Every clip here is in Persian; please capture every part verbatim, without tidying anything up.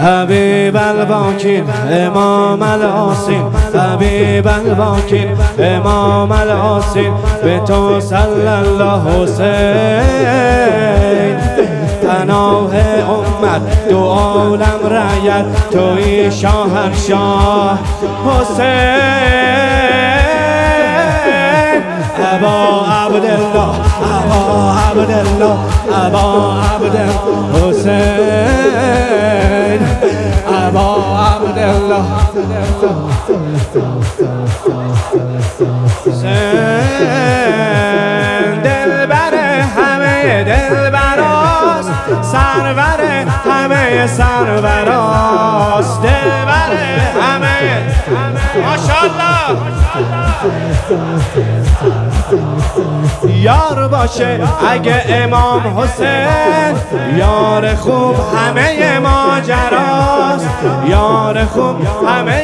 حبیب الباکین امام الحسین، حبیب الباکین امام الحسین، به تو صلی الله حسین. پناه امت دو عالم رعیت، توی شاهنشاه حسین. ابا عبدالله ابا عبدالله ابا عبدالحسین، ابا عبدالله حسین. دلبر همه دلبراست، سرور همه سربراست، دلبر همه ماشاءالله. یار باشه اگه امام حسین، یار خوب همه ماجراست، یار خوب همه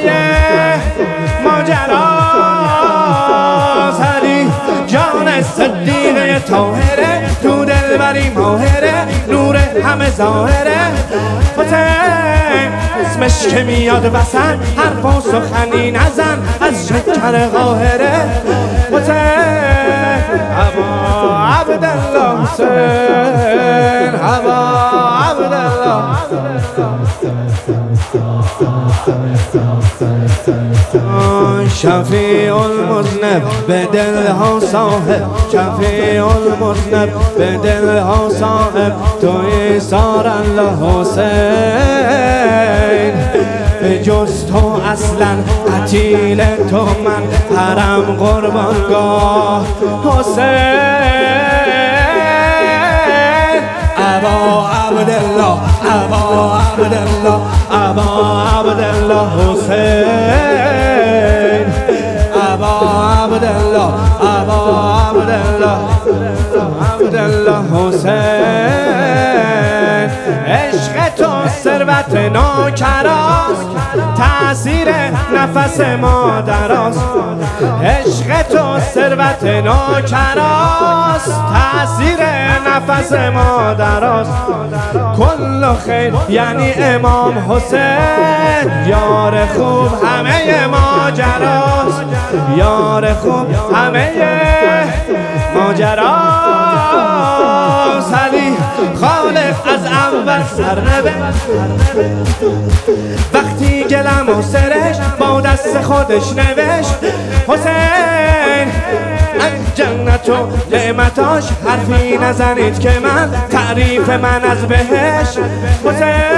ماجراست. علی جان صدیقه طاهره، تو دلبری ماهره، نور همه ظاهره. حسین اسمش که میاد وسط، حرف و سخنی نزن از شکر قاهره. حسین ابا عبدالله حسین، ابا عبدالله. شفیع المذنب به دلها صاحب، شفیع المذنب به دلها صاحب، توی سار الله حسین. به جز تو اصلا قتیل تو من، حرم قربانگاه حسین. ابا عبدالله ابا عبدالله ابا عبدالله حسین، ابا عبدالله ابا عبدالله عبدالله حسین. عشق تو ثروت نوکراست، تأثیر نفس مادراست. عشق تو ثروت نوکراست، تأثیر نفس مادراست. کل خیر یعنی امام حسین، یار خوب همه ماجراست، یار خوب همه ماجراست. علی خالق از اول سرنوشت، وقتی گلم و سرش با دست خودش نوشت. حسین از جنت و نعمتاش حرفی نزنید که من تعریف من از بهش. حسین